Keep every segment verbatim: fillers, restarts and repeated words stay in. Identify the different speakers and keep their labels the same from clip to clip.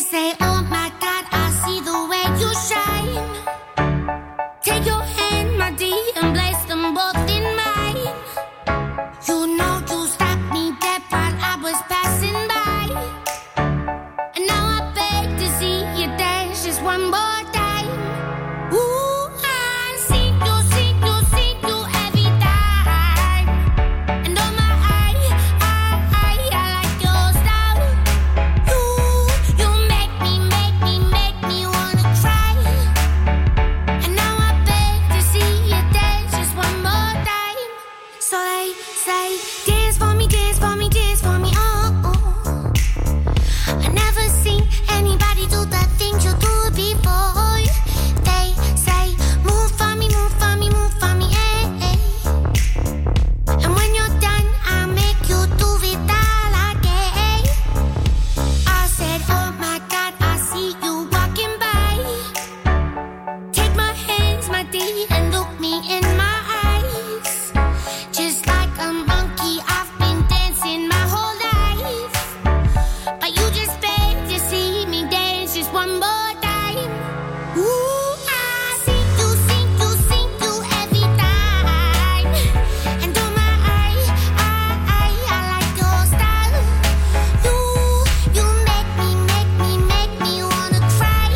Speaker 1: say, oh my God, I see the way you shine. Take your hand, my dear, and place them both in mine. You know you stopped me dead while I was passing by. And now I beg to see you dance just one more time. Ooh, I see you, see you, see you every time. And oh my, I, I, I, I like your style. You, you make me, make me, make me wanna cry. And now I beg to see you dance just one more time. So they say, dance for me, dance for me, dance for me, oh, oh. I never seen anybody do the things you do before. They say, move for me, move for me, move for me, eh, eh. And when you're done, I'll make you do it all again. I said, oh my God, I see you walking by. Take my hands, my dear, and look me in my eyes. Just like a monkey, I've been dancing my whole life. But you just beg to see me dance just one more time. Ooh, I see you, see you, see you every time. And oh my, I, I, I, I like your style. You, you make me, make me, make me wanna cry.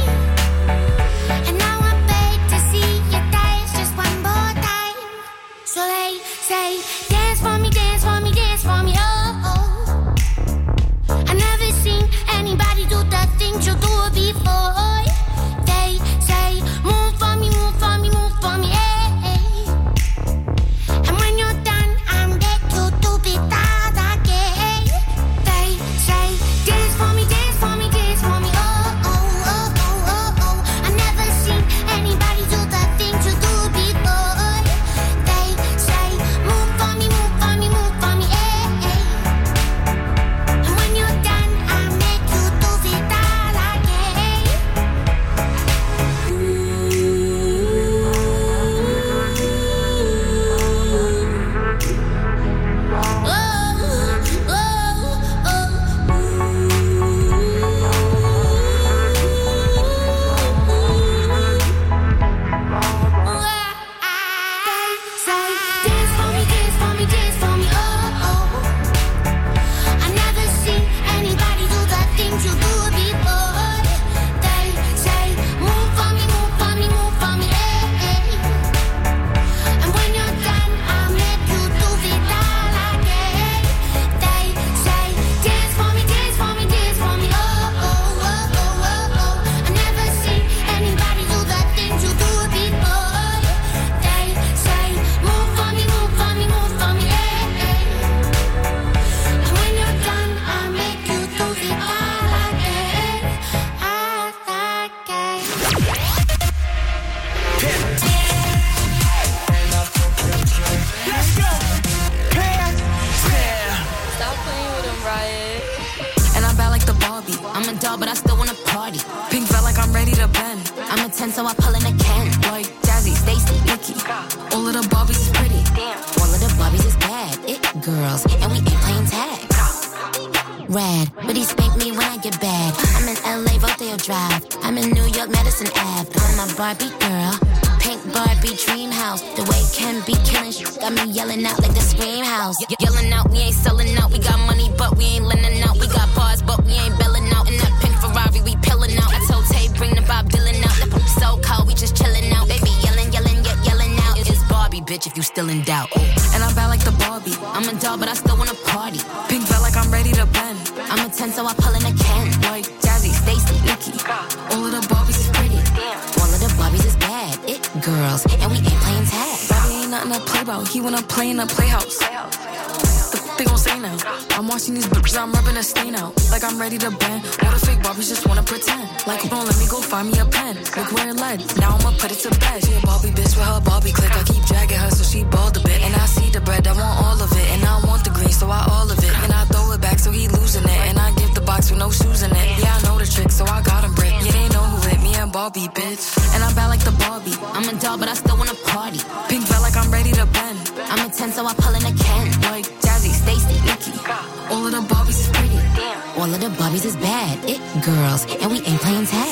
Speaker 1: And now I beg to see you dance just one more time. So they say, dance for me, dance for me, dance for me, oh, oh. I never seen anybody do the things you do before. They say, move for me, move for me, move for me, eh, eh. And when you're done, I'll make you do it all again. They say, dance for me, dance for me, dance for me, oh, oh, oh, oh, oh, oh. I never seen anybody do the things you do before. They say, move for me, move for me, move for me, eh, eh. And when you're done, I'll make you do it all again. Oh, oh, Say, dance for me, dance for me, dance for me, oh, oh. I never seen anybody do the things you do before. They say, move for me, move for me, move for me, eh, eh. And when you're done, I'll make you do it all again. They say, dance for me, dance for me, dance for me, oh, oh, oh, oh, oh, oh. I never seen anybody do the things you do before. They say, move for me, move for me, move for me, eh, eh. And when you're done, I'll make you do it all again, all again.
Speaker 2: Let's go. Pair, pair.
Speaker 3: Stop playing with him, Riot. And I'm bad like the Barbie. I'm a doll, but I still wanna party. Pink felt like I'm ready to bend. I'm a ten, so I pull in a can. Like Jazzy, Stacy, Nikki. All of the Barbies is pretty. Damn. All of the Barbies is bad. It girls, and we ain't playing tag. Rad, but he spank me when I get bad. I'm in L A, Rodeo Drive. I'm in New York, Madison Ave. I'm a Barbie girl. Pink Barbie dream house. The way Ken be killing shit got me yelling out like the Scream House. Ye- yelling out, we ain't selling out. We got money, but we ain't lending out. We got bars, but we ain't belling out. In that pink Ferrari, we pillin' out. I told Tay, bring the Bob Dylan out. The poop so cold, we just chillin' out. Baby yelling, yelling, yet yelling out. It's Barbie, bitch, if you still in doubt. And I'm bad like the Barbie. I'm a doll, but I still wanna party. Pink felt like I'm ready to bend. I'm a ten, so I pull in a can. Like Jazzy, Stacy, Nikki. All of the Barbies is pretty. All of the Barbies is bad. It girls, and we ain't playing tag. Barbie ain't nothing to play about. He wanna play in a playhouse. The f- they gon' say now. I'm watching these bitches, I'm rubbing a stain out. Like I'm ready to bend. All the fake Barbies just wanna pretend. Like, don't let me go find me a pen. Look where it led. Now I'ma put it to bed. She a Barbie bitch with her Barbie click. I keep dragging her so she bald a bit. And I see the bread, I want all of it. And I want the green, so I all of it. And I throw it back so he losing it. And I give the box with no shoes in it. Yeah, I know the trick, so I got him brick. Yeah, they know who hit me and Barbie, bitch. And I'm bad like the Barbie. I'm a doll, but I still wanna party. Pink felt like I'm ready to bend. I'm a ten, so I pull in a can. Like Jazzy, Stacy, Nikki. All of the Barbies is pretty. All of the Barbies is bad. It girls, and we ain't playing tag.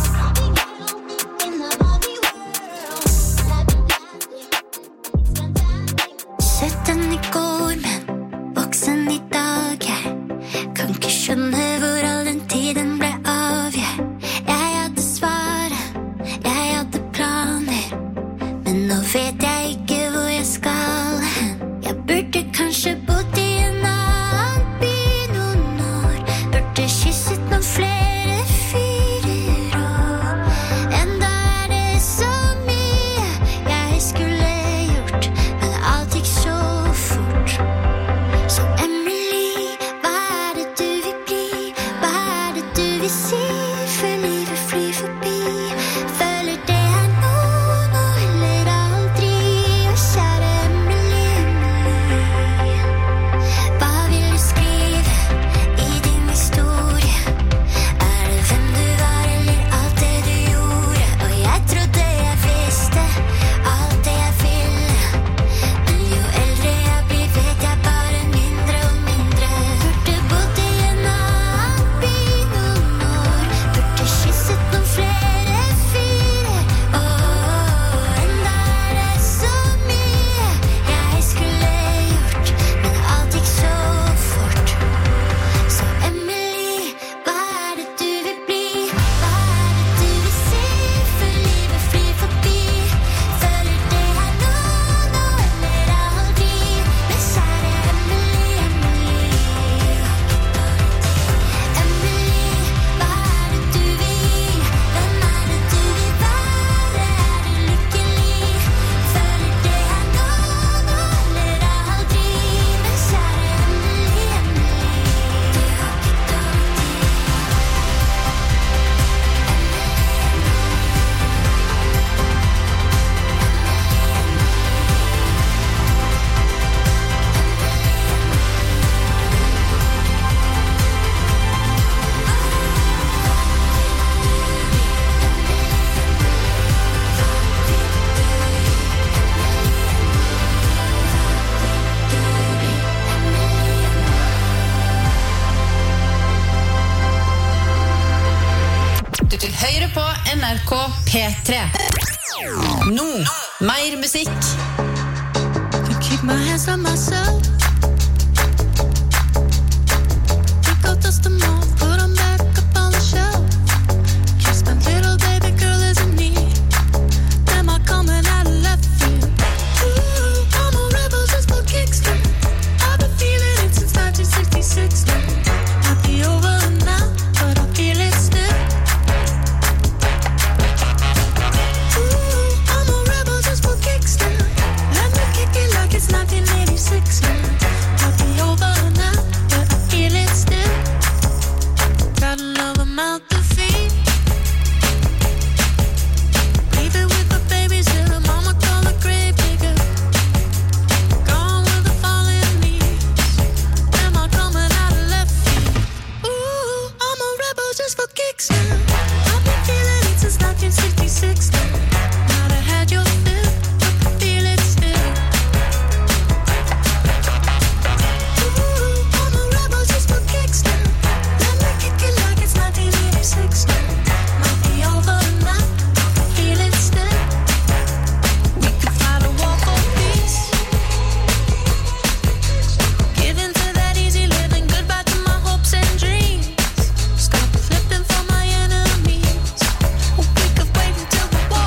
Speaker 1: Slutten I går, men voksen I dag. Jeg kan ikke skjønne hvor all den tiden ble av. Jeg, jeg hadde svaret, jeg hadde planer, men nå vet jeg ikke hvor jeg skal hen. Jeg burde kanskje bodd I en annen by noen år, burde kysset noen flere fyrer, og enda er det så mye jeg skulle gjort, men alt gikk så fort. Så Emily, hva er det du vil bli? Hva er det du vil si? For livet flyr forbi. Føler det er nå, nå eller aldri. Og kjære Emily, Emily, hva vil du skrive I din historie? Er det hvem du var eller alt det du gjorde? Og jeg trodde jeg visste alt det jeg ville, men jo eldre jeg blir vet jeg bare mindre og mindre. Burde bodd I en annen by noen år, burde kysset noen flere fyrer, og enda er det så mye jeg skulle gjort, men alt gikk så fort. Så Emily, hva er det du vil bli? Hva er det du vil si? For livet flyr forbi. Føler det er nå, nå eller aldri. Men kjære Emily, Emily, Emily, hva er det du vil? Hvem er det du vil være? Er du lykkelig? Føler det er nå, nå eller aldri. Men kjære Emily, Emily, du har ikke dårlig tid.
Speaker 4: Du hører på N R K P tre. Nå, mer musikk.
Speaker 1: To keep my hands on myself. Pick out dust them all, put them back up on the shelf. Kiss my little baby girl is in need. Am I coming out of left field? Ooh, I'm a rebel just for kicks now. I've been feeling it since nineteen sixty-six now. Might be over now, but I feel it still. Ooh, I'm a rebel just for kicks now. Let me kick it like it's nineteen eighty-six now. Might be over now, but I feel it still. Got another mouth to feed. Leave it with the babies till the mama call a grave digger. Gone with the fallen leaves. Am I coming out of left field? Ooh, I'm a rebel just for kicks now. I've been feeling it since nineteen sixty-six now. Might have had your fill, but I feel it still. Ooh, I'm a rebel just for kicks now. Let me kick it like it's nineteen eighty-six now. Might be over now, I feel it still. We could fight a war for peace. Give in to that easy living, goodbye to my hopes and dreams. Stop flipping for my enemies. We could wait until the war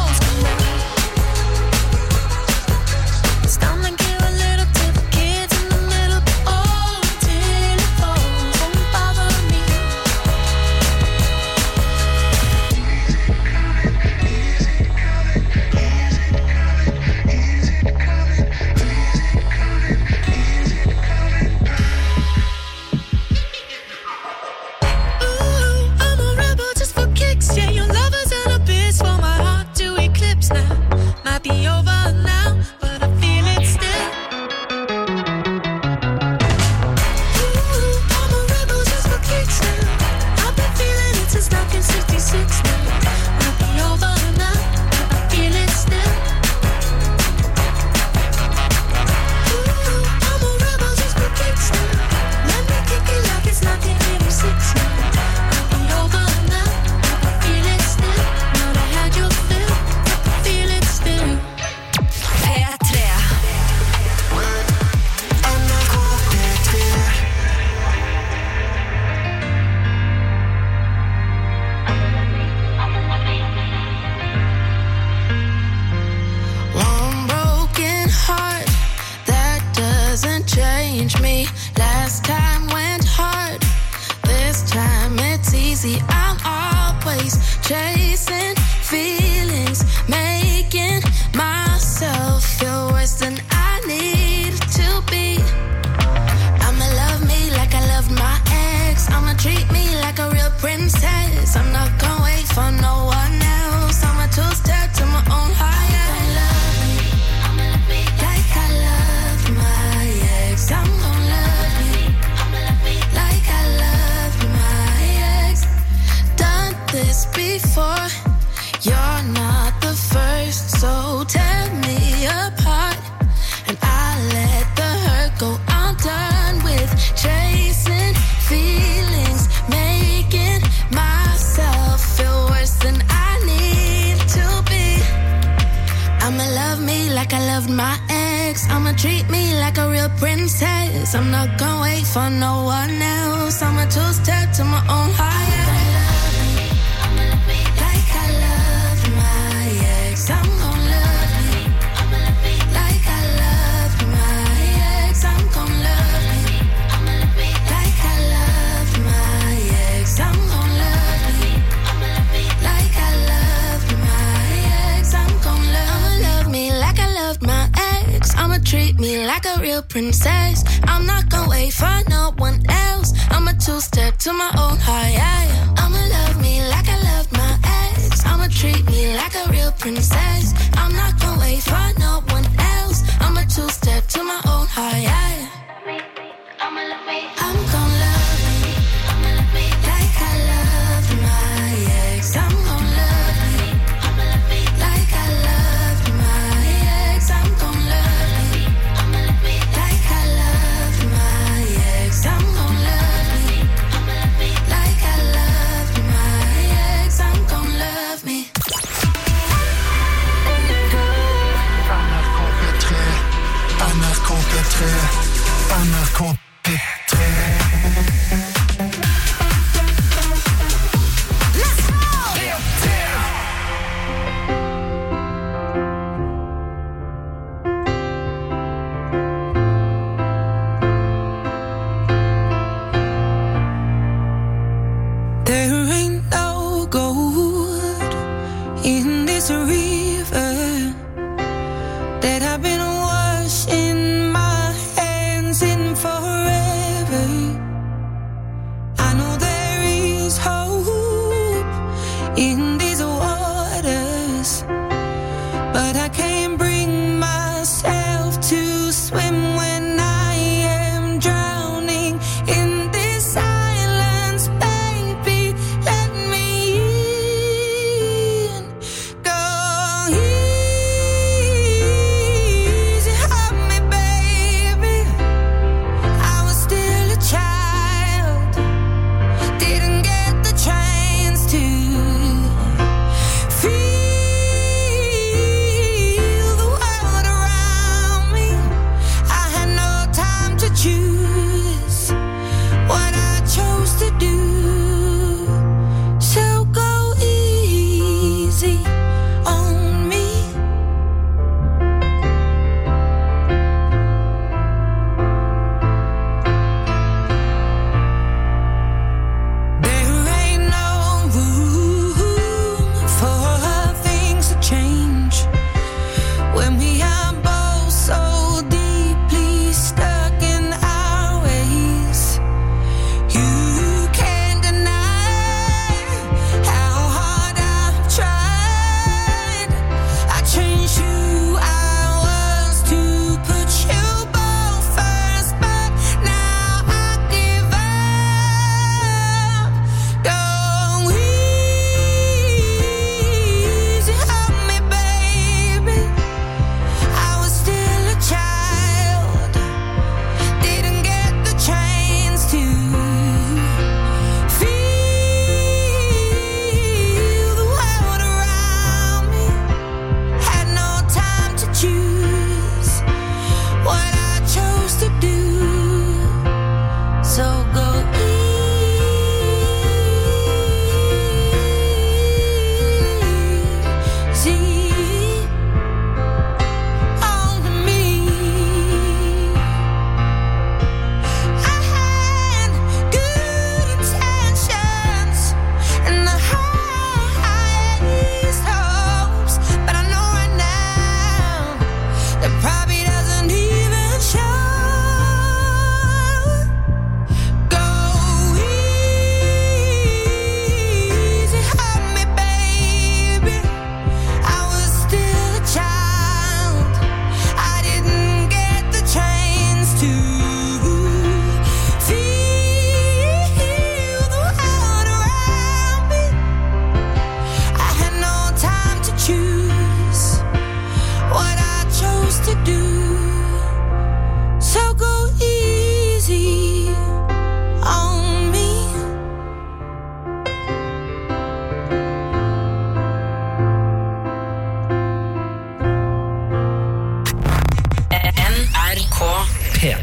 Speaker 3: chasing feelings, making myself feel worse than I need to be. I'ma love me like I loved my ex. I'ma treat me like a real princess. I'm not gonna wait for no one else. I'ma two-step to my own higher. Love me, I'ma love me like I loved my ex. I'm gonna love me, I'ma love me like I loved my ex. Done this before, you're not the first, so tear me apart and I let the hurt go. I'm done with chasing feelings, making myself feel worse than I need to be. I'ma love me like I loved my ex. I'ma treat me like a real princess. I'm not gonna wait for no one else. I'ma two-step to my own higher. Love me, I'ma love me like I loved my ex. I'm gonna love me, I'ma love me like I loved my ex. I'm gonna love me, I'ma love me like I loved my ex. I'm gonna love me, I'ma love me like I loved my ex. I'm gonna love, love me like I loved my ex. I'ma treat me like a real princess. I'm not gonna wait for no one else. I'ma two-step to my own high. I'ma love me like I loved my ex. I'ma treat me like a real princess. I'm not gonna wait for no one else. I'ma two-step to my own high. I'ma love me, I'm gonna love me, I'ma love me like I loved my ex. I'm gonna love me, I'ma love me like I loved my ex. I'm gonna love me, I'ma love me like I loved my ex. I'm gonna love me, I'ma love me like I loved my ex. I'm gonna love me.
Speaker 5: N R K P tre, N R K P tre.
Speaker 2: Let's go!
Speaker 6: There ain't no gold in this river that I've been washing my hands in forever. I know there is hope in these waters, but I can't bring myself to swim when I am drowning in this silence. Baby, let me in. Go easy on me, baby. I was still a child, didn't get the chance to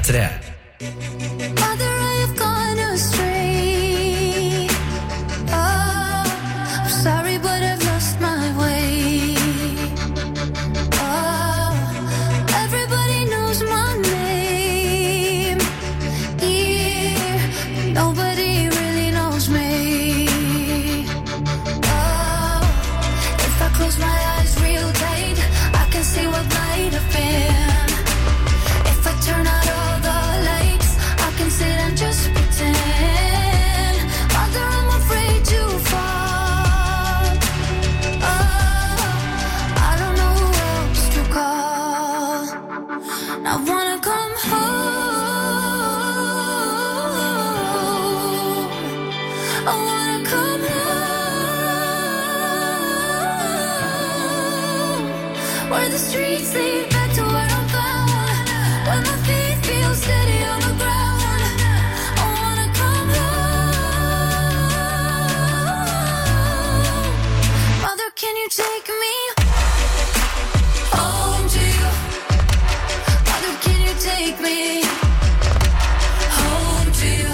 Speaker 7: tre.
Speaker 1: Mother, I have gone astray. Oh, I'm sorry, but I've lost my way. Oh, everybody knows my name. Here, nobody really knows me. Oh, if I close my eyes real tight, I can see what might have been. If I turn out all the lights, I can sit and just pretend. Mother, I'm afraid to fall. Oh, I don't know who else to call. I wanna come home. I wanna come home, where the streets lead back to where I'm bound, where my feet feel steady on the ground. I wanna come home. Mother, can you take me home to you? Mother, can you take me home to you?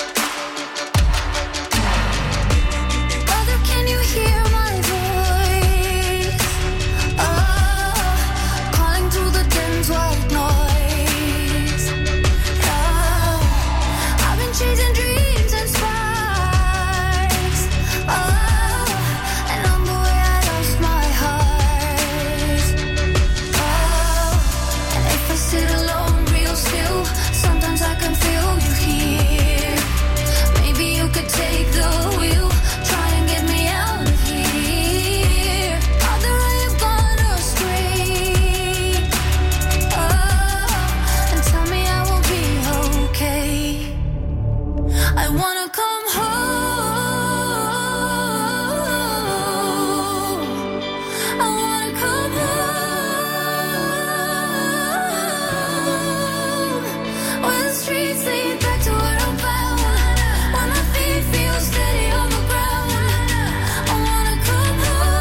Speaker 1: Mother, can you hear my voice? Oh, calling through the dense white noise. Oh, I've been chasing dreams and sparks. Oh, and on the way I lost my heart. Oh, and if I sit alone real still, sometimes I can feel you here. Maybe you could take the wheel, try and get me out of here. Mother, I have gone astray. Oh, and tell me I will be okay. I wanna come home. I wanna come home, where the streets lead back to where I'm bound, where my feet feel steady on the ground. I wanna come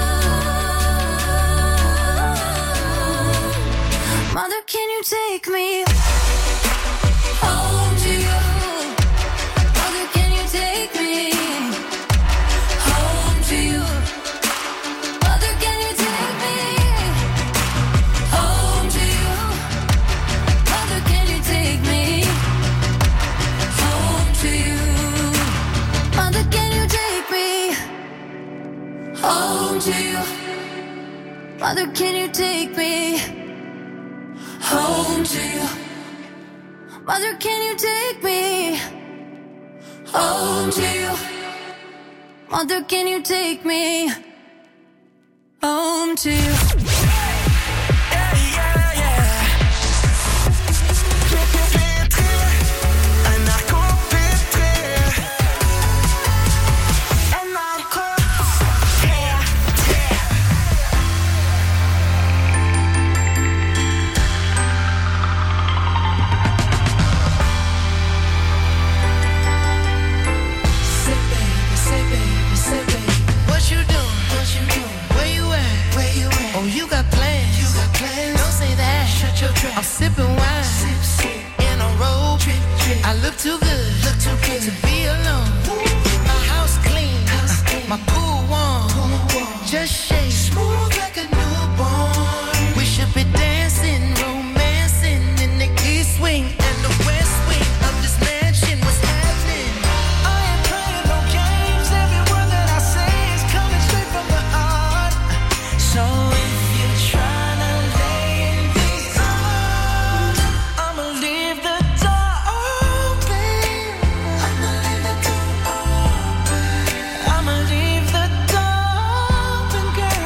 Speaker 1: home. Mother, can you take me home to you? Mother, can you take me home to you? Mother, can you take me home to you? Mother, can you take me home to you? Mother, can you take me home to you? Mother, can you take me home to you? Mother, can you take me home to you? Mother, can you take me home to you?
Speaker 6: What you doing? What you doing? Where you at? Where you at? Oh, you got plans. You got plans. Don't say that. Shut your trap. I'm sipping wine. Sip, sip. In a robe. Trip, trip. I look too good. Look too good to be alone. Ooh. My house clean. House clean. My pool warm. Pool warm. Just shake. Smooth like a newborn. We should be dancing, romancing in the east wing and the west wing of this mansion. What's happening? I ain't playing no games. Every word that I say is coming straight from the heart. So if you're trying to lay in these arms, I'ma leave the door open. I'ma leave the door open. I'ma leave the door open, girl.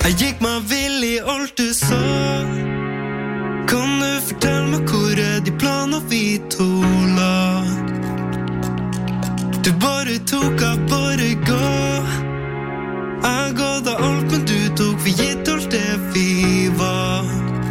Speaker 7: Jeg gikk meg vill i alt du sa. Kan du fortelle meg hvor er de planer vi to la? Du bare tok, jeg bare ga. Jeg ga deg alt, men du tok for gitt alt det vi var.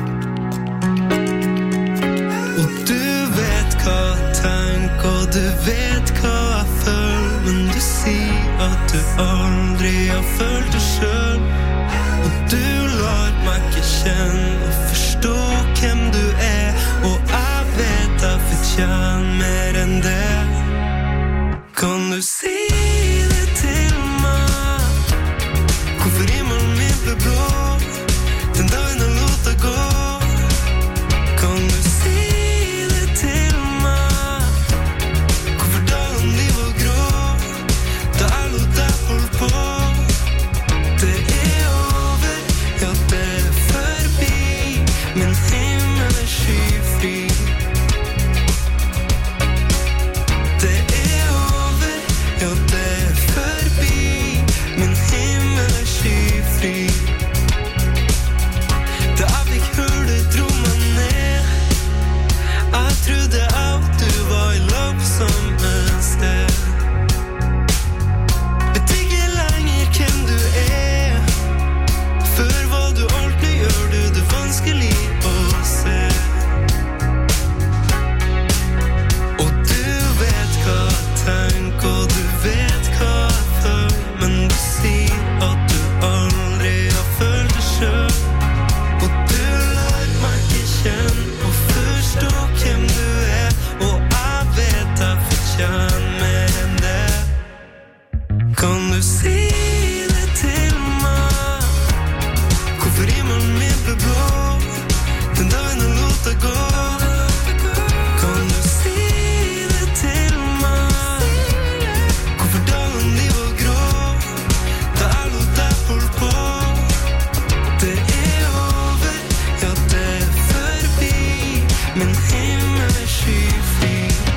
Speaker 7: Og du vet hva jeg tenker, og du vet hva jeg føler, men du sier at du aldri har følt det selv. Og du lar meg ikke kjenne og forstå hvem du er, og jeg vet jeg fortjener mer enn det. Kan du si det til meg? Hvorfor himmelen min ble blå den dagen jeg lot deg gå? Kan du si det til meg? Hvorfor dagen de var grå da jeg lot deg holde på? Det er over, ja det er forbi, men himmelen er skyfri. Det er over, ja det er forbi, men himmelen er skyfri. Da jeg fikk høre det dro meg ned. Jeg trodde at du var i lag på samme sted. Vet ikke lenger hvem du er. Før var du alt, nå gjør du det vanskelig å se. Og du vet hva jeg tenker, og du vet hva jeg føler, men du sier at du aldri har følt det selv. Og du lar meg ikke kjenne og forstå hvem du er, og jeg vet jeg fortjener mer enn det. Kan du si det til meg? Hvorfor himmelen min ble blå den dagen jeg lot deg gå? Kan du si det til meg? Hvorfor dagen de var grå da jeg lot deg holde på? Det er over, ja det er forbi, men himmelen er skyfri.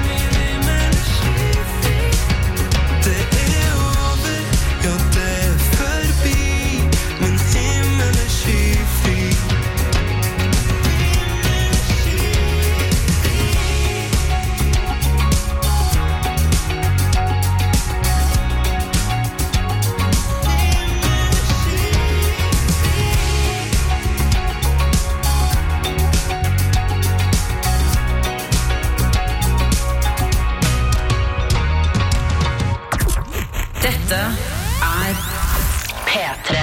Speaker 7: Det er over, ja det er forbi, men himmelen er skyfri.
Speaker 4: Dette er P tre.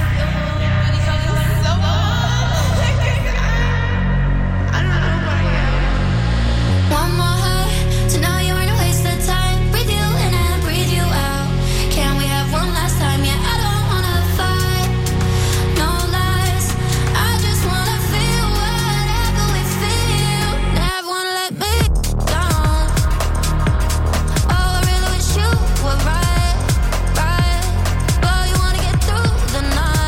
Speaker 1: One more high, to know you ain't a waste of time. Breathe you in and breathe you out. Can we have one last time? Yeah, I don't wanna fight, no lies. I just wanna feel whatever we feel. Never wanna let me down. Oh, I really wish you were right, right. But you wanna get through the night.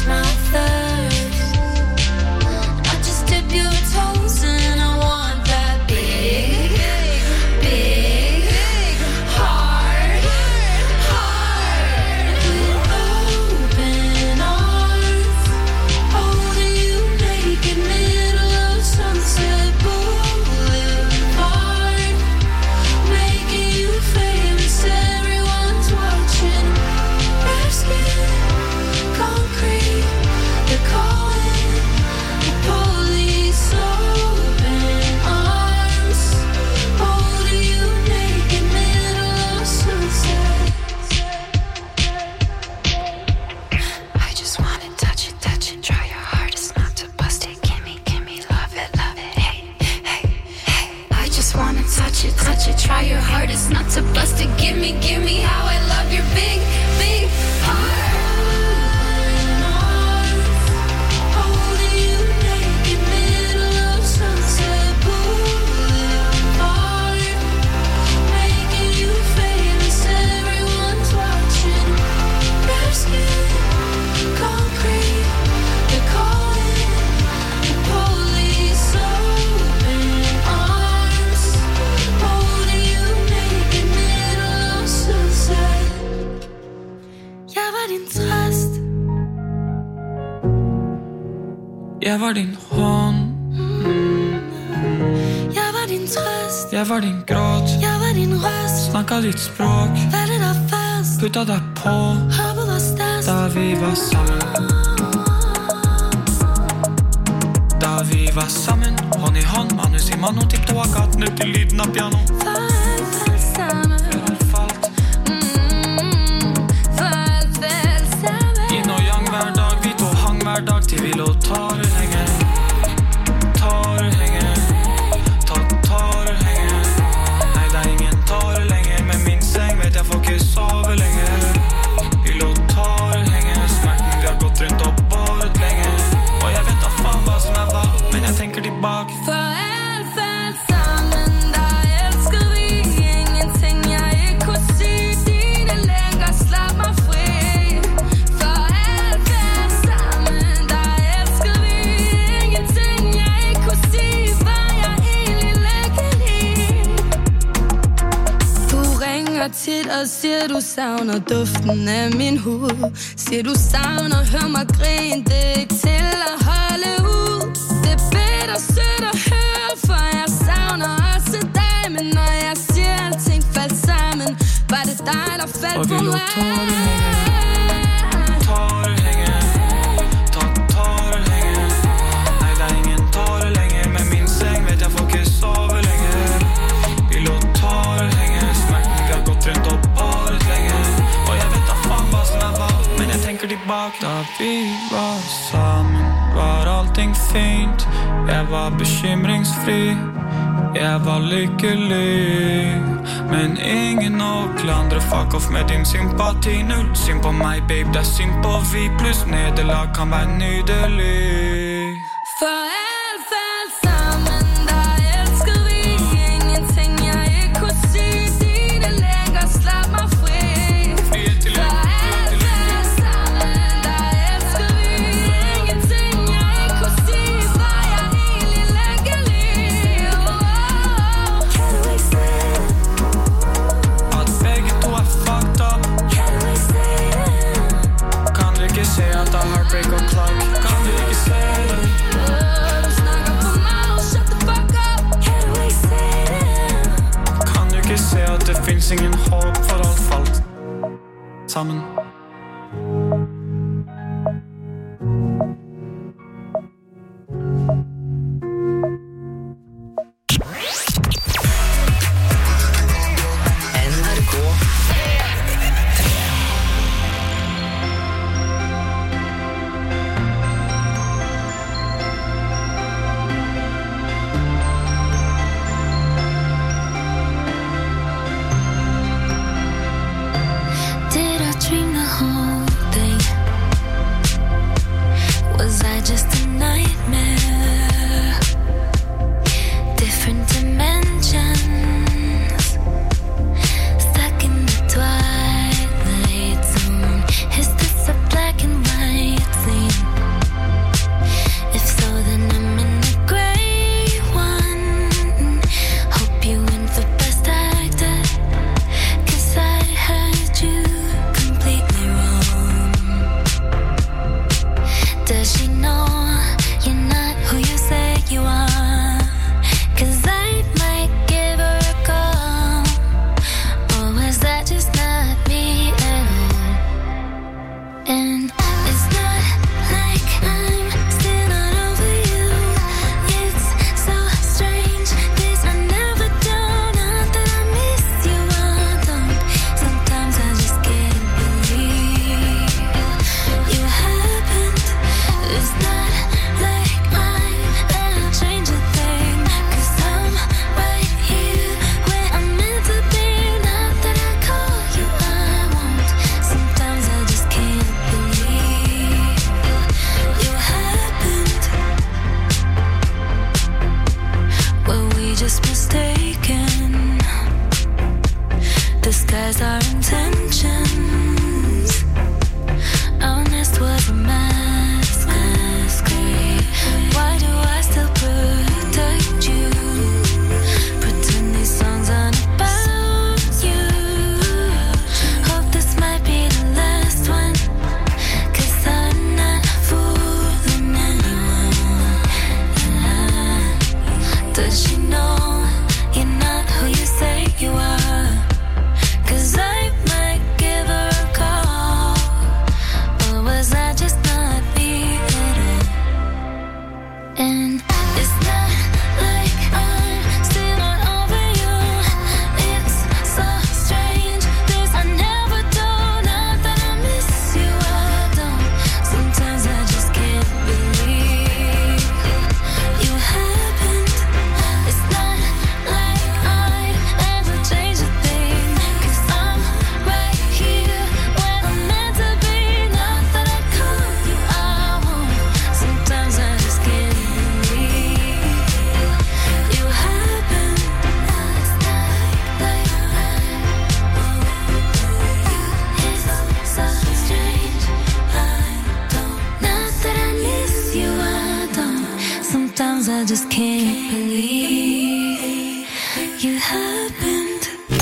Speaker 1: my thirst. I just dip your toes and I want that big, big, hard, hard, open arms, holding you naked, middle of Sunset Boulevard, making you famous, everyone's watching. Bare skin, concrete, they're calling the police. Open arms, holding you naked, middle of sunset. I just wanna touch it, touch it, try your hardest not to bust it. Gimme, gimme, love it, love it, hey, hey, hey. I just wanna touch it, touch it, try your hardest not to bust it. Gimme, gimme, how I love your big, big heart. Holding you naked, middle of Sunset Boulevard, making you famous, everyone's watching. Bare skin, concrete, they're calling the police. Open arms, holding you naked, middle of sunset. Jeg var din trøst.
Speaker 8: Jeg var din hånd,
Speaker 1: Jeg var din trøst.
Speaker 8: jeg var din gråt.
Speaker 1: Jeg var din røst.
Speaker 8: Snakka ditt språk,
Speaker 1: Faldet der først.
Speaker 8: putta deg på
Speaker 1: Håbet var størst.
Speaker 8: da vi var sammen. Da vi var sammen, hånd i hånd, manus i mano, tipptoa gaten ut til lyden av piano.
Speaker 1: For alt falt sammen.
Speaker 8: Før alt falt,
Speaker 1: Mm, For alt falt sammen.
Speaker 8: yin og yang hver dag, vi to hang hver dag til vi lå tårer henge. Tårer henge, ta tårer henge. Nei, det er ingen tårer lenger, men min seng vet jeg får ikke sove lenger. Vi lå tårer henge, smerten vi har gått rundt og båret lenge. Og jeg vet da faen hva som er hva, men jeg tenker tilbake.
Speaker 1: For alt falt sammen. Da elskede vi ingenting jeg ikke kunne sige. Dine længer slap mig fri. For alt falt sammen. Da elskede vi ingenting jeg ikke kunne sige. Var jeg egentlig lykkelig? Du ringer tit og siger du savner duften af min hud. Siger du savner, hør mig grine. Det er ikke til at holde ud. Det er bitter sødt at høre, for jeg savner også dig. Men når jeg siger alting faldt sammen, var det dig der faldt
Speaker 8: Og vi
Speaker 1: på
Speaker 8: lå
Speaker 1: mig.
Speaker 8: tårer hænge, tårer hænge, ta tårer hænge. Nej, der er ingen tårer længere, men min seng vet jeg får ikke sove længere. Vi lå tårer hænge, smerten vi har gått rundt og båret længe. Og jeg vet da faen hva som er hva, men jeg tenker tilbake. Da vi var sammen, var allting fint. Jeg var bekymringsfri, jeg var lykkelig. Men ingen å klandre, fuck off med din sympati. Null synd på meg, babe, det er synd på vi. Pluss nederlag kan være nydelig.
Speaker 1: For alt faldt sammen. Da elskede vi ingenting jeg ikke kunne sige. Dine længer slap mig fri.
Speaker 8: Frihet til
Speaker 1: For
Speaker 8: lykke, frihet
Speaker 1: alt
Speaker 8: til lykke.
Speaker 1: faldt sammen. Da elskede vi ingenting jeg ikke kunne sige. Var jeg egentlig lykkelig? Oh, can we say it?
Speaker 8: At begge to er fucked up.
Speaker 1: Can we say it?
Speaker 8: Kan du ikke se at det er heartbreak og clock? Kan du ikke se det?
Speaker 1: Does she know you're not who you say you are? 'Cause I might give her a call. Or was that just not me at all? And it's not like I'm still not over you. It's so strange, this I never do. Not that I miss you, I don't. Sometimes I just can't believe you happened. It's not like I'm gonna change a thing, 'cause I'm right here where I'm meant to be. Not that I call you, I won't. Sometimes I just can't believe you happened. Were we just mistaken? Disguise our intentions. Our nest was a mask. Why do I still protect you? Pretend these songs aren't about you. Hope this might be the last one, 'cause I'm not fooling anyone. Does she know you're not who you say you are? 'Cause I might give her a call. Or was I just not me at all? And it's not like I'm still not over you. It's so strange, this I never do. Not that I miss you, I don't. Sometimes I just can't believe you happened. It's not like I'd ever change a thing, 'cause I'm right here where I'm meant to be. Not that I call you, I won't. Sometimes I just can't believe you happened. It's not like it's so strange, I don't. Not that I miss you, I don't. Sometimes I just can't believe you happened.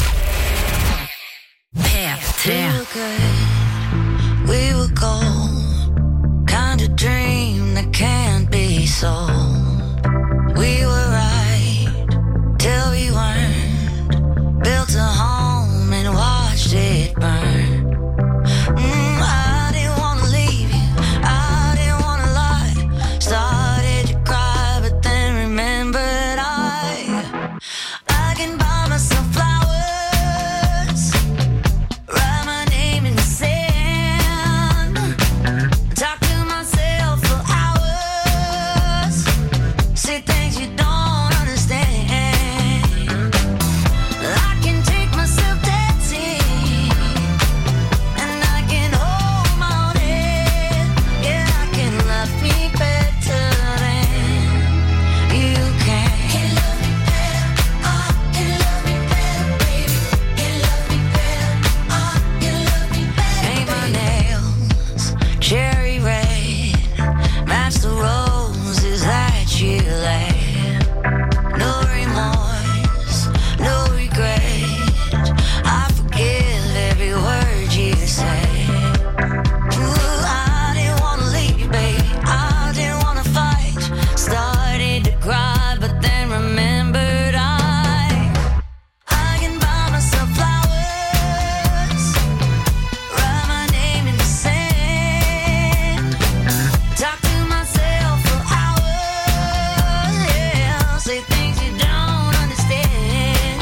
Speaker 4: P tre.
Speaker 6: We were good, we were gold. Kind of dream that can't be sold. We were right till we weren't. Built a home and watched it burn. Mm, I didn't wanna leave you, I didn't wanna lie. Started to cry, but then remembered I I can buy myself flowers, write my name in the sand, talk to myself for hours, say things you don't understand. I can take myself dancing, and I can hold my own head. Yeah, I can love me better than you can. Can love me better, oh, can love me better, baby. Can love me better, oh, can love me better. Paint my nails cherry red, match the roses that you laid. No remorse, no regret. I forgive every word you say. Ooh, I didn't wanna leave you, baby. I didn't wanna fight. Started to cry, but then remembered I I can buy myself flowers, write my name in the sand, talk to myself for hours. Yeah, say things you don't understand.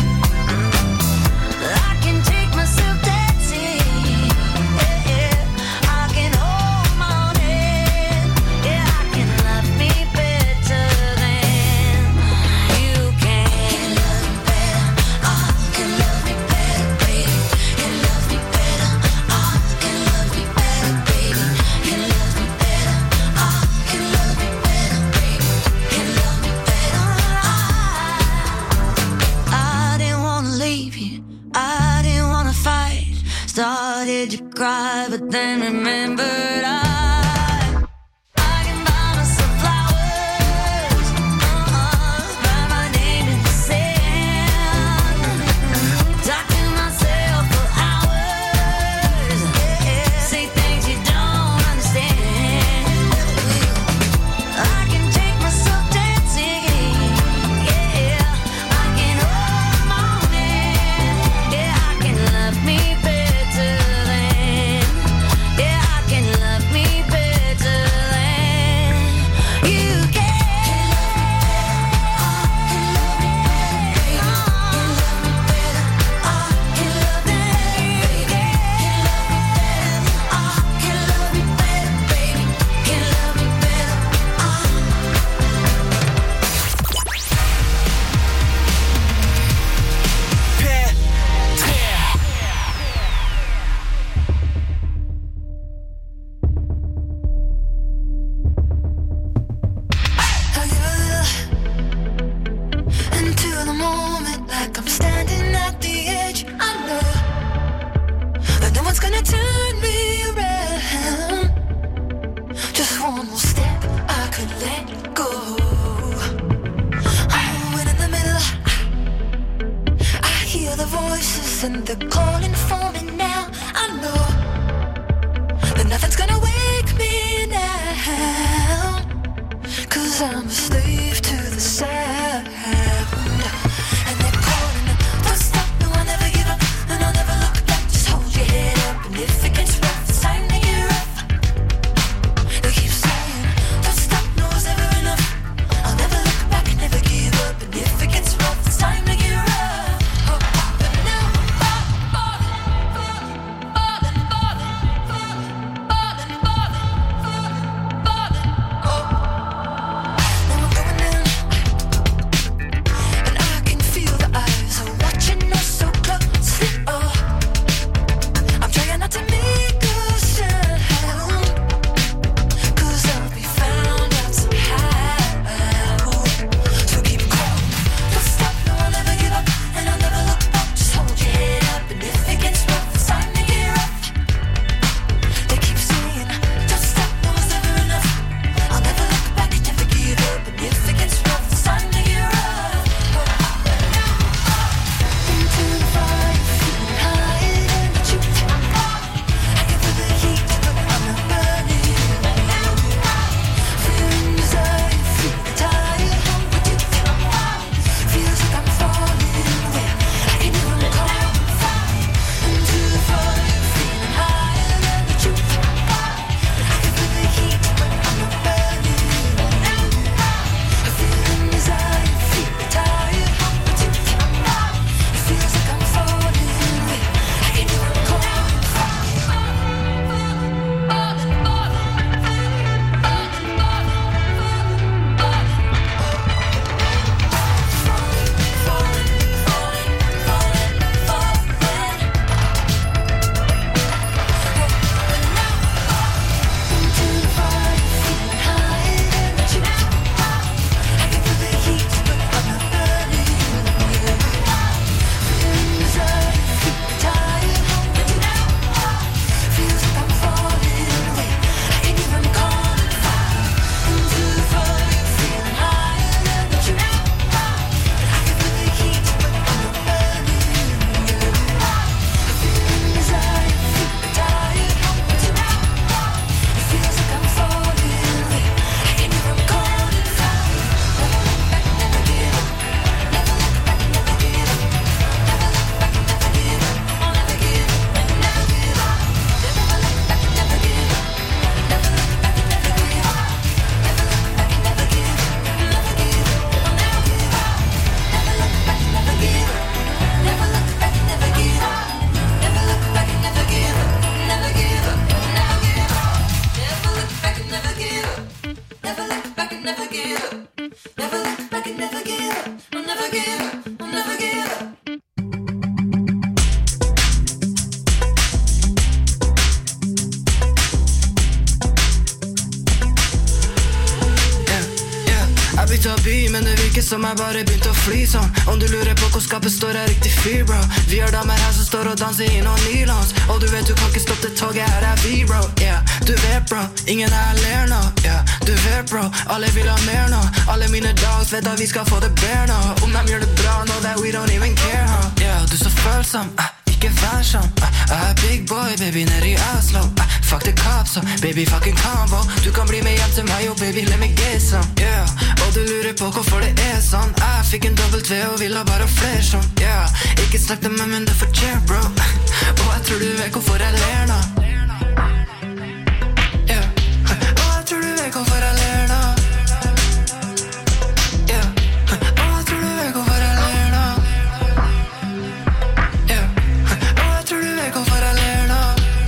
Speaker 6: I can take myself dancing. Yeah, yeah. I can hold my own head. Yeah, I can love me better than you can. Can love me better, oh, can love me better, baby. Can love me better, oh, can love me better, baby. Can love me better, oh, can love me better, baby. Can love me better, oh. I didn't wanna leave you, I didn't wanna fight. Started to cry, but then remembered I I can buy myself flowers, uh-uh, write my name in the sand, talk to myself for hours. Yeah, say things you don't understand.
Speaker 9: never let go. Oh, and in the middle I hear the voices and they're calling for me now. I know that nothing's gonna wake me now, 'cause I'm a slave to the sound. And they're calling, don't stop, no, I'll never give up, and I'll never look back. Just hold your head up, and if it gets rough, it's time to get rough. They keep saying, don't stop, no, it's never enough. I'll never look back, never give up, and if it gets rough, it's time to get rough. Oh, but now I'm falling, falling, falling, falling, falling, falling, falling, oh. Now I'm going down, and I can feel the eyes are watching us so closely. Oh, I'm trying not to make a sound, 'cause I'll be found out somehow. So keep calling, don't stop, no, I'll never give up, and I'll never look back. Just hold your head up, and if it gets rough, it's time to get rough. They keep saying, don't stop, no, it's never enough. I'll never look back, never give up, and if it gets rough, it's time to get rough. Into the fire, feeling higher than the truth. I can feel the heat, but I'm not burning. Feeling desire, feeling tired, hungry tooth. Feels like I'm falling away. I can hear 'em calling. Into the fire, feeling higher than the truth. I can feel the heat, but I'm not burning. Feeling desire, feeling tired, hungry tooth. It feels like I'm falling away. I can hear 'em calling. Falling, falling,
Speaker 6: Jeg bytta by, men det virker som jeg bare begynte å fly sånn. Om du lurer på hvor skapet står, er riktig fyr, bro. Vi har damer her som står og danser i noen nylons. Og du vet du kan ikke stoppe det toget, her er vi, bro. Yeah, du vet, bro, ingen her ler nå. Yeah, du vet, bro, alle vil ha mer nå. Alle mine dogs vet at vi skal få det bedre nå. Om de gjør det bra nå, that we don't even care, huh? Yeah, du er så følsom, uh, ikke vær sånn. uh, Jeg er big boy, baby, nede i Oslo. uh, Fuck the cops, so baby, fucking combo. Du kan bli med hjem til meg, oh baby, let me get some. Yeah, og du lurer på hvorfor det er sånn. Jeg fikk en dobbelt V og vil ha bare flere sånn. Yeah, ikke snakk til meg, men det fortjener, bro. Og jeg tror du vet hvorfor jeg ler nå. Yeah, og jeg tror du vet hvorfor jeg ler nå. Yeah, og jeg tror du vet hvorfor jeg ler nå. Yeah, og jeg tror du vet hvorfor jeg ler nå.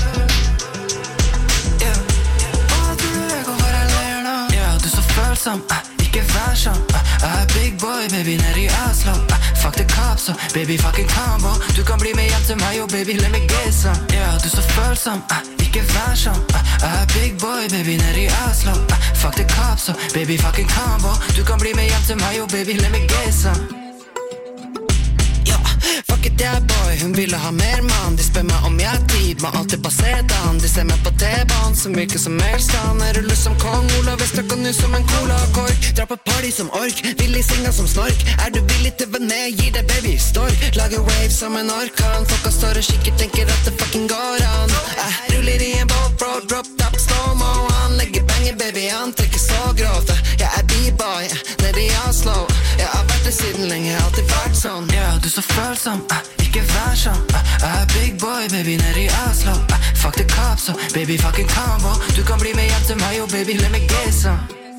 Speaker 6: Yeah, og jeg tror du vet hvorfor jeg ler nå. Yeah, du er så følsom, uh, ikke vær sånn. uh, Jeg er big boy, baby, nede i Oslo. uh, Fuck the cops, so baby, fucking combo. Du kan bli med hjem til meg, oh baby, let me get some. Yeah, du er så følsom, uh, ikke vær sånn. uh, Jeg er big boy, baby, nede i Oslo. uh, Fuck the cops, so baby, fucking combo. Du kan bli med hjem til meg, oh baby, let me get some. Fuck it, yeah boy, hun ville ha mer mann. De spør meg om jeg har tid, må alltid bare se dan. De ser meg på T-banen, som virker som Melstrand. Jeg ruller som kong, Olav Vestrak og
Speaker 10: nu som en cola-kork. Dra på party som ork, vill i singa som snork. Är du villig till vänner, ger dig baby stork. Lager waves som en orkan. Folk har större kicker, tänker att det fucking går an. Äh, rullar i en boat, bro, drop top slow-mo. Han lägger banger baby, han trycker så grovt. Jag är b-boy, när det är jag slow. Jag har varit i sidan länge, alltid varit sån.
Speaker 6: Ja, du är så följsam, uh, icke värsam. uh, uh, Big boy baby, när det är slow. uh, Fuck the cops, so baby fucking combo. Du kan bli med hjälp till mig och baby, let me get some.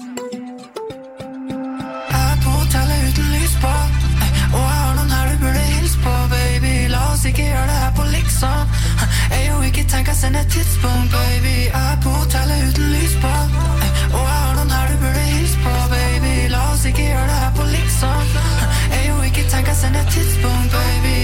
Speaker 6: Här på hotellet utan lys på, uh, och jag har någon här du borde hils på baby. Låt oss inte göra det här på liksom. uh, Ej och icke tänka sen ett tidspunkt baby. Här på hotellet utan lys på, uh, och jag har någon här du borde hils på baby. Låt oss inte göra det här på liksom. uh, Ej och icke tänka sen ett tidspunkt baby.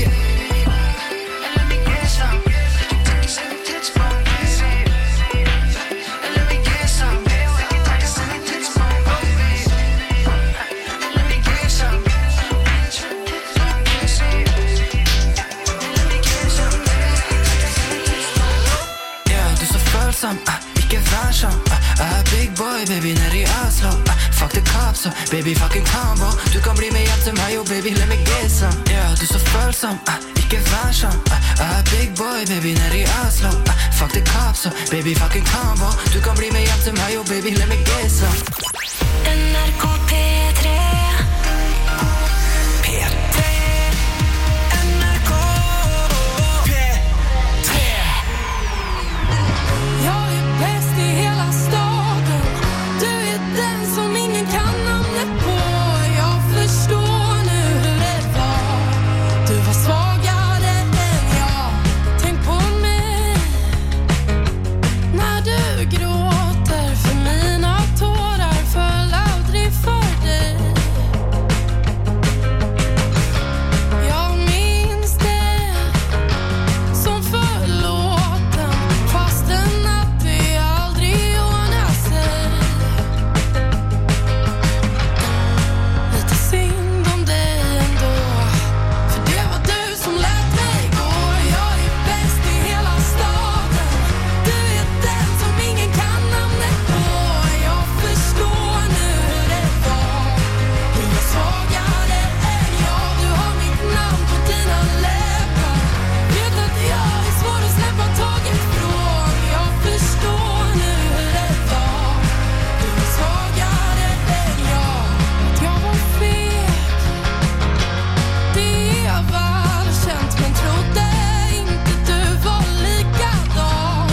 Speaker 6: Uh, icke värsam, uh, uh, big boy baby, när det är slow. uh, Fuck the cops, so baby fucking combo. Du kan bli med hjälp till mig och baby, let me get some. Yeah, du är så följsam, uh, icke värsam. uh, uh, Big boy baby, när det är slow. uh, Fuck the cops, so baby fucking combo. Du kan bli med hjälp till mig och baby, let me get some.
Speaker 9: N R K P tre
Speaker 2: P tre N R K P tre.
Speaker 11: Jag är bäst i hela staden. Du är den som ingen kan namnet på. Jag förstår nu hur det var. Du var svagare än jag. Tänk på mig när du gråter, för mina tårar föll aldrig för dig. Jag minns det som förlåten, fastän att det aldrig ordnar sig. Lite synd om dig ändå, för det var du som lät mig gå. Jag är bäst i hela staden. Du är den som ingen kan namnet på. Jag förstår nu hur det var. Du var svagare än jag. Du har mitt namn på dina läppar. Vet att jag är svår att släppa taget från. Jag förstår nu hur det var. Du var svagare än jag. Att jag var fel, det är jag väl känt, men trodde inte du var likadan.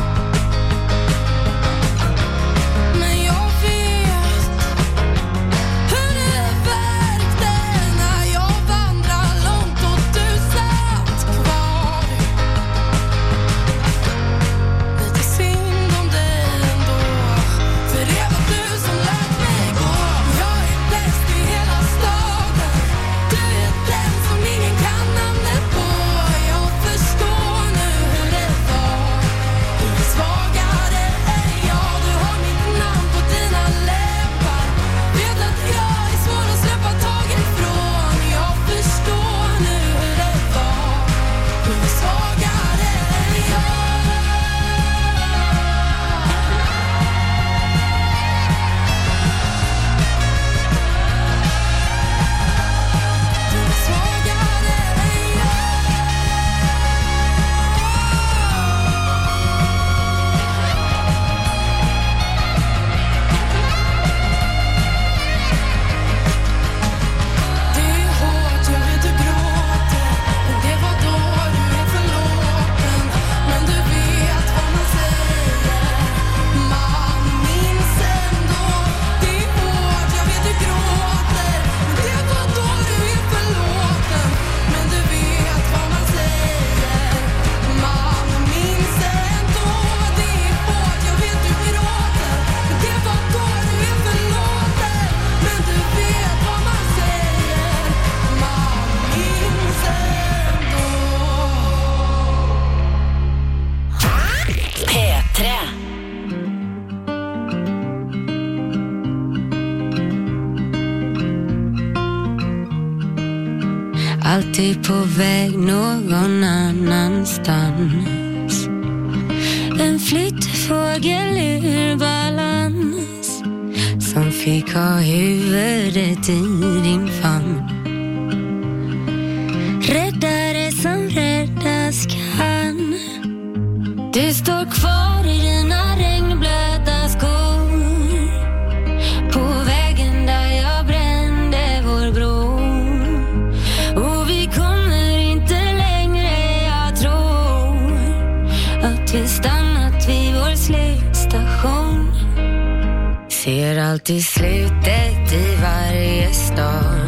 Speaker 11: Men jag vet hur det verkte när jag vandrade långt och du satt kvar. Lite synd om dig ändå, för det var du som lät mig gå. Jag är bäst i hela staden. Du är den som ingen kan namnet på. Jag förstår nu hur det var. Du är svagare än jag. Du har mitt namn på dina läppar. Vet att jag är svår att släppa taget från. Jag förstår nu hur det var. Du är svagare än jag. Du är svagare än jag. Det är hårt, jag vet du gråter, men det var då du är förlåten. Men du vet vad man säger, man minns ändå. Det är hårt, jag vet du gråter, men det var då du är förlåten. Men du vet vad man säger, man minns ändå. Det är hårt, jag vet du gråter, men det var då du är förlåten. Men du vet vad man säger, man minns ändå.
Speaker 4: P tre.
Speaker 1: Alltid på väg någon annanstans. En flyttfågel ur balans.
Speaker 12: som fick ha huvudet i din famn. Räddare som räddas kan. Du står kvar i dina regnblöta skor på vägen där jag brände vår bro. Och vi kommer inte längre, jag tror att vi stannat vid vår slutstation. Ser alltid slutet i varje stad.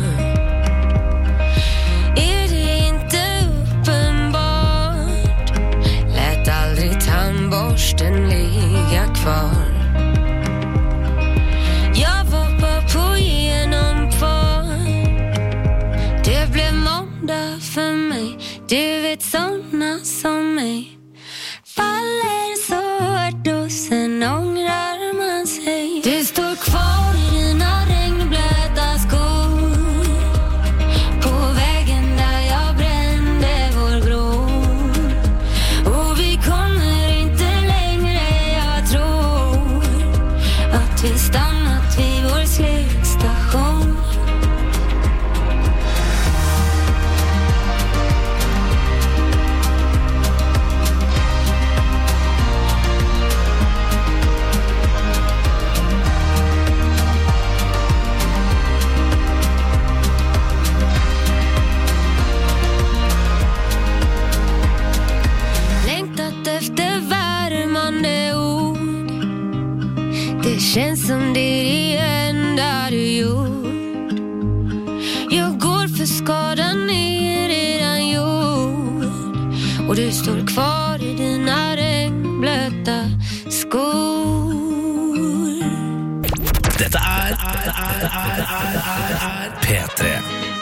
Speaker 12: Är det inte uppenbart? Lät aldrig tandborsten ligga kvar. Jag var bara på genomfart. Det blev måndag för mig. Du vet såna som mig faller så hårt och sen ångrar man sig. Du står kvar i dina regnblöta skor på vägen där jag brände vår bro. Och vi kommer inte längre, jag tror att vi stannat vid vår slutstation. Efter värmande ord. Det känns som det är det enda du gjort. Jag går för skadan är redan gjord. Och du står kvar i dina regnblöta skor.
Speaker 13: Detta är, är, är, är, är, är, är P tre.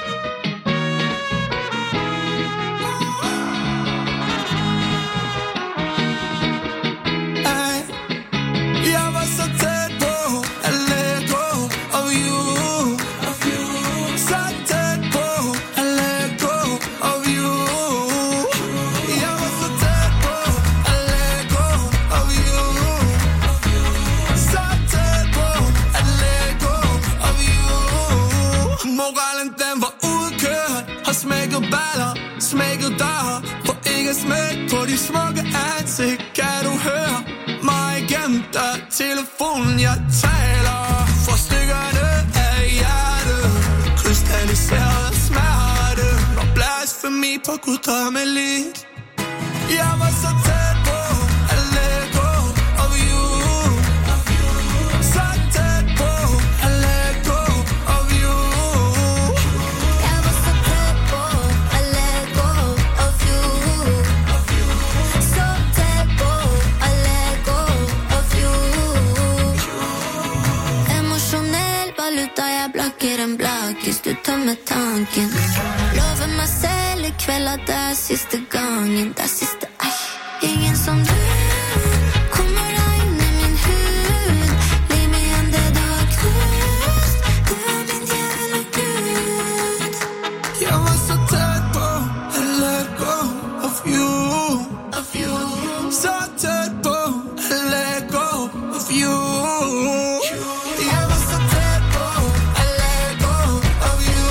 Speaker 2: På de smaga ansigt kan du høre mig gennem dig. Telefon jeg taler forstykkerne af hjertet. Krystalliseret smerte og blasfemi på guddommeligt. Jeg var så tæt på at let go of you. Så tæt på at let go of you.
Speaker 1: Jeg var så tæt på at let go of you. Så tæt på at let go of you. Emotionell valuta, jeg blokker en blakkis. Du tar med tanken. Lover mig selv i kväll at det er siste gangen. Det er siste, ej. Ingen som du kommer deg inn i min hud. Liv meg igjen det du har knust. Du er min djevel og Gud.
Speaker 2: Jeg var så tæt på at let go of you.
Speaker 1: Of you.
Speaker 2: Så tæt på at let go of you. Jeg var så tæt på at let go of you.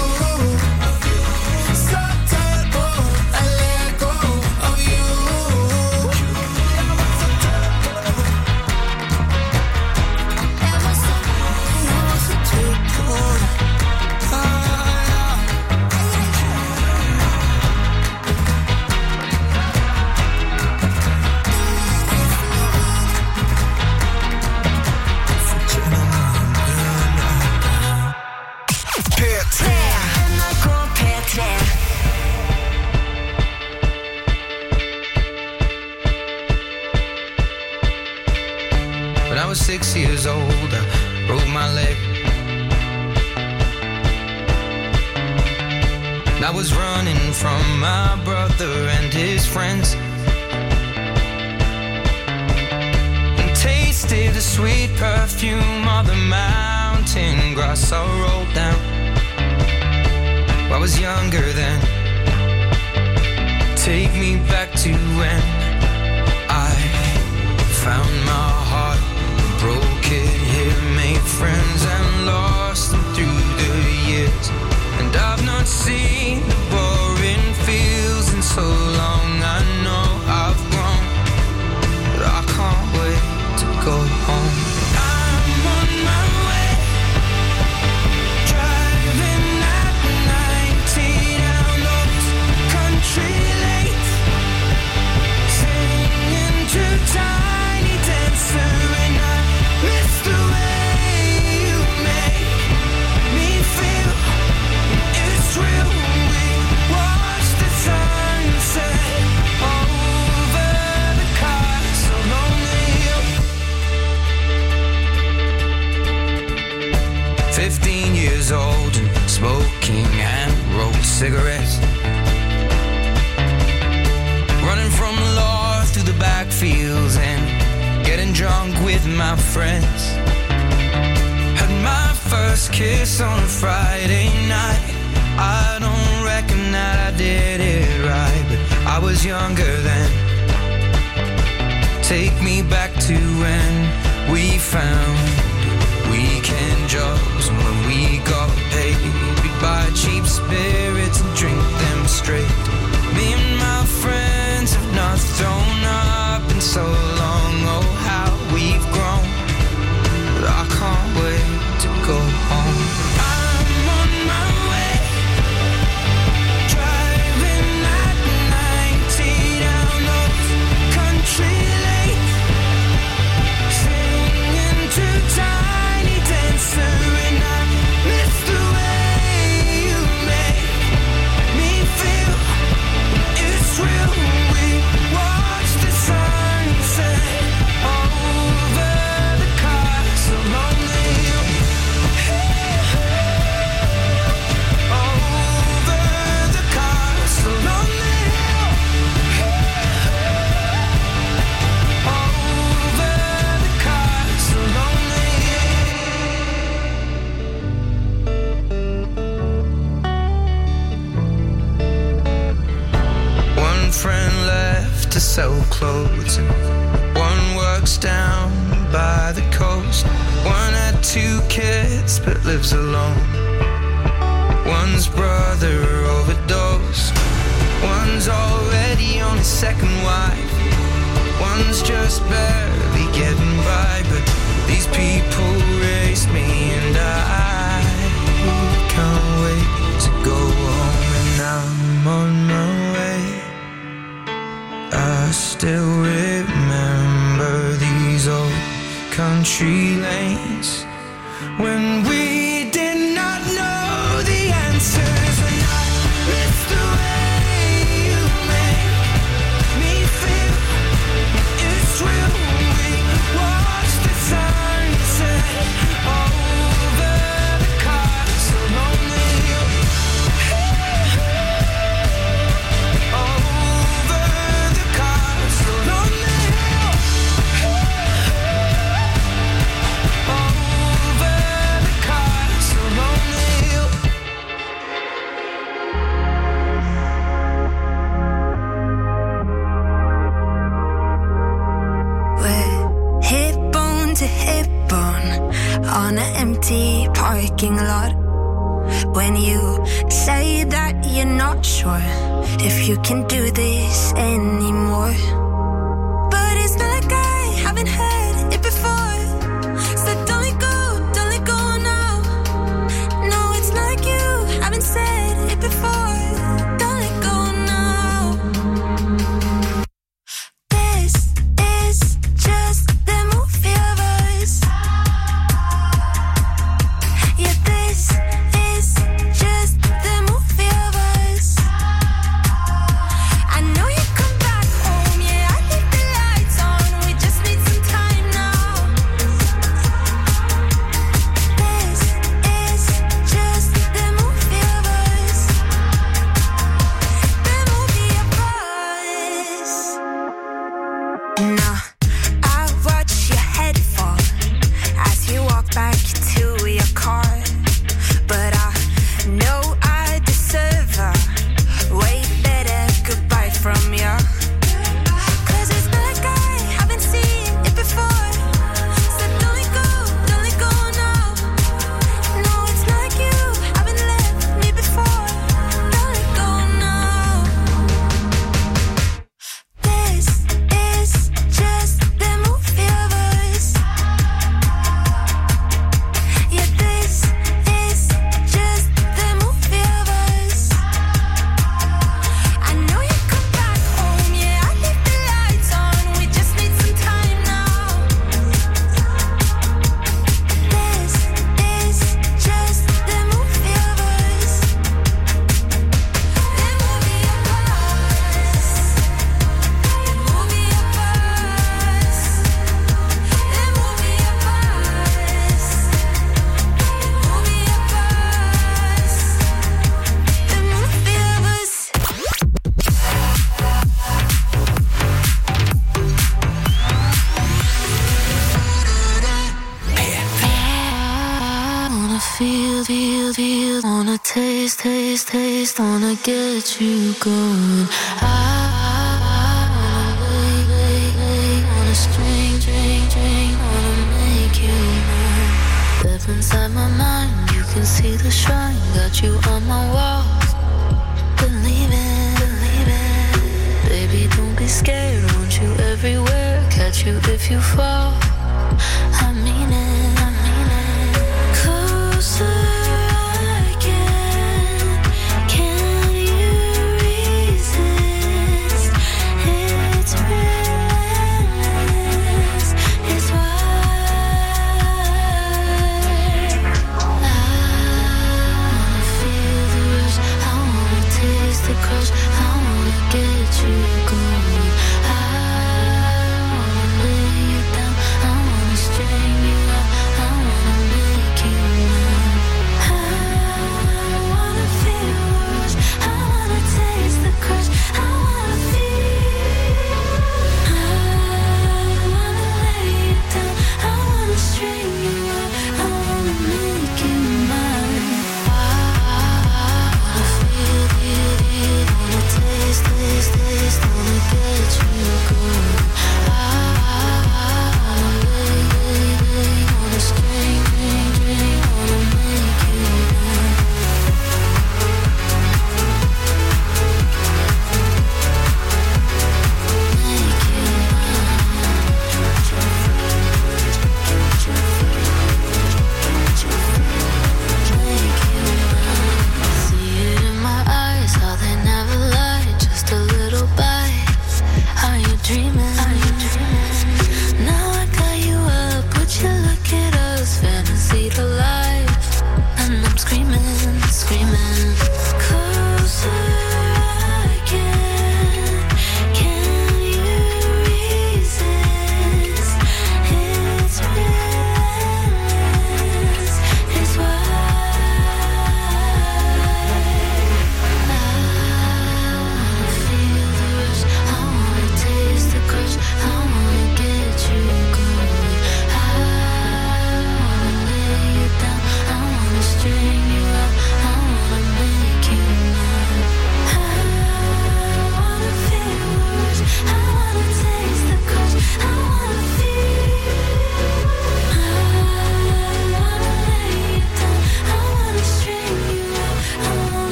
Speaker 2: Så tæt på at let go of you. Jeg var så tæt på.
Speaker 1: Jeg var så,
Speaker 2: Jeg var så tæt på. Ah, ja.
Speaker 13: P tre.
Speaker 4: N R K P tre.
Speaker 8: When I was six years old, I broke my leg. And I was running from my brother and his friends. And tasted the sweet perfume of the mountain grass I rolled down. I was younger then. Take me back to when I found my heart, broke it, here, made friends and
Speaker 14: fifteen years old and smoking and rolled cigarettes. Running from the law through the backfields and getting drunk with my friends. Had my first kiss on a Friday night. I don't reckon that I did it right, but I was younger then. Take me back to when we found weekend jobs, and when we got paid, we'd buy cheap spirits and drink them straight. Me and my friends have not thrown up in so long. Oh, how we've grown, but I can't wait to go home. I'm on my way, driving at ninety down those country lanes, singing to Tiny Dancer, and I miss the way you make me feel. It's real. We watch the sunset over the castle on the hill. Over the castle on the hill. Over the castle on the hill. One friend left to sell clothes, and one works down by the coast. One had two kids but lives alone. One's brother overdosed. One's already on his second wife. One's just barely getting by, but these people raised me, and I can't wait to go home. And I'm on my way. I still remember these old country lanes when we did not know the answers, and I miss the way you make me feel. It's real. We watch the sunset over the castle on the hill. Over the castle on the hill. Over the castle on the hill.
Speaker 9: We're hip bone to hip bone on an empty parking lot. When you say that you're not sure if you can do this anymore, but it's not like I haven't heard it before. So don't let go, don't let go now. No, it's not like you haven't said it before. Don't let go now. This is just the movie of us. Yeah, this is just the movie of us. I know you come back home, yeah.
Speaker 15: feel, feel, feel. Wanna taste, taste, taste. Wanna get you going. I, I wanna wait, wait, wait. Wanna string, string, string. Wanna make you mine. Deep inside my mind, you can see the shine. Got you on my walls. Believe it, believe it. Baby, don't be scared. Want you everywhere. Catch you if you fall. I mean it.